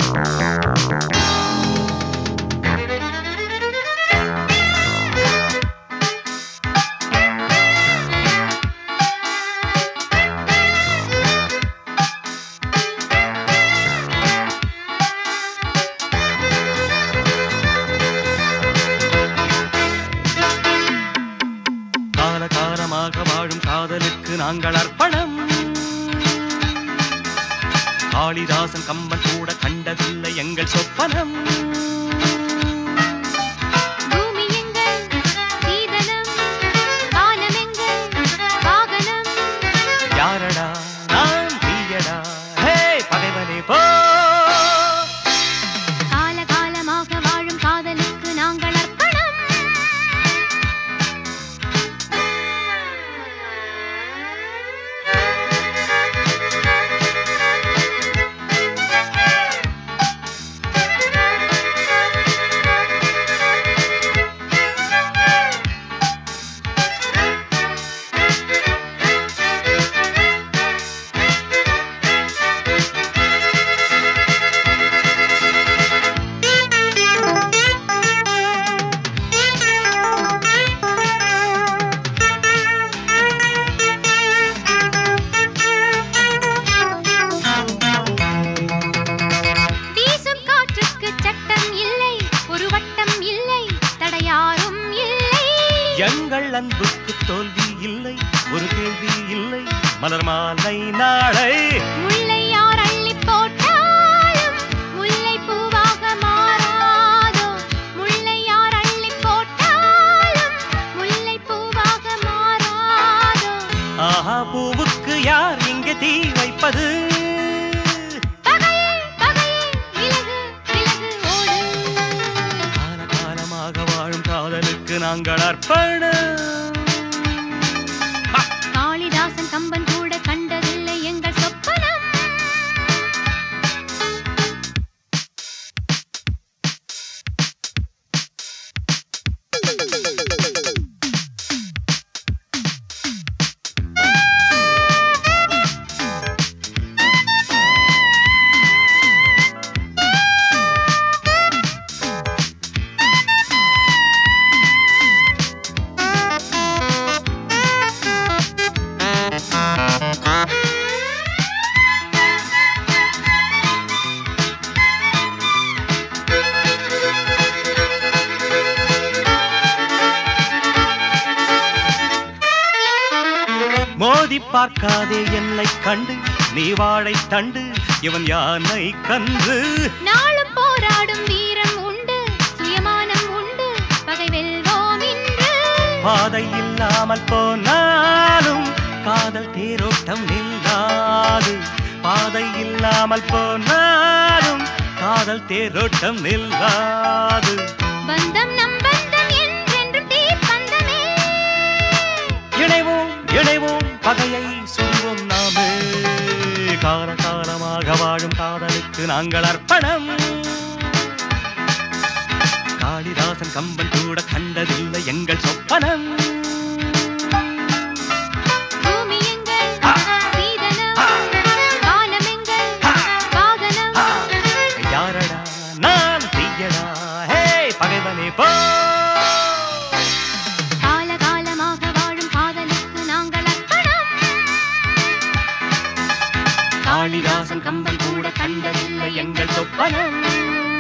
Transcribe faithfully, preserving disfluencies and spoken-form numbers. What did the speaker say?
வாழும் காதலுக்கு நாங்கள் அர்ப்பணம். காளிதாசன் கம்பன் கூட கண்டதில்லை எங்கள் சொப்பனம். யாரடா நான் தீயடா ஹே பகைவனே போ. காலகாலமாக வாழும் காதலுக்கு நாங்கள் அர்ப்பணம். எங்கள் அன்புக்கு தோல்வி இல்லை, ஒரு கேள்வி இல்லை, மலர் மாலை நாளை. முல்லை யார் அள்ளி போட்டாலும் முல்லை பூவாக மாறாதோ. முல்லை யார் அள்ளி போட்டாலும் முல்லை பூவாக மாறாதோ. ஆஹா பூவுக்கு யார் இங்கே தீ வைப்பது? பகையே பகையே விலகு விலகு ஓடு. காலகாலமாக வாழும் காதலுக்கு நாங்கள் அர்ப்பணம். காளிதாசன் கம்பன் கூட கண்டதில்லை எங்கள் சொப்பனம். மோதி பார்க்காதே என்னை கண்டு, நீ வாழை தண்டு, இவன் யானை கன்று. நாளும் போராடும் வீரம் உண்டு, சுயமானம் உண்டு, பகை வெல்வோம் இன்று. பாதை இல்லாமல் போனாலும் காதல் தேரோட்டம் நில்லாது. பாதை இல்லாமல் போனாலும் காதல் தேரோட்டம் நில்லாது. பந்தம் நம் பந்தம் என்றென்றும் தீப்பந்தமே. இணைவோம் இணைவோம் பகையை சொல்வோம் நாமே. காலகாலமாக வாழும் காதலுக்கு நாங்கள் அர்ப்பணம். காளிதாசன் கம்பன் கூட கண்டதில்லை எங்கள் சொப்பனம். பூமி எங்கள் சீதனம், வானம் எங்கள் வாகனம். யாரடா நான் தீயடா ஹே பகைவனே போ. காலகாலமாக வாழும் காதலுக்கு நாங்கள் அர்ப்பணம். காளிதாசன் கம்பன் கூட கண்டதில்லை எங்கள் சொப்பனம்.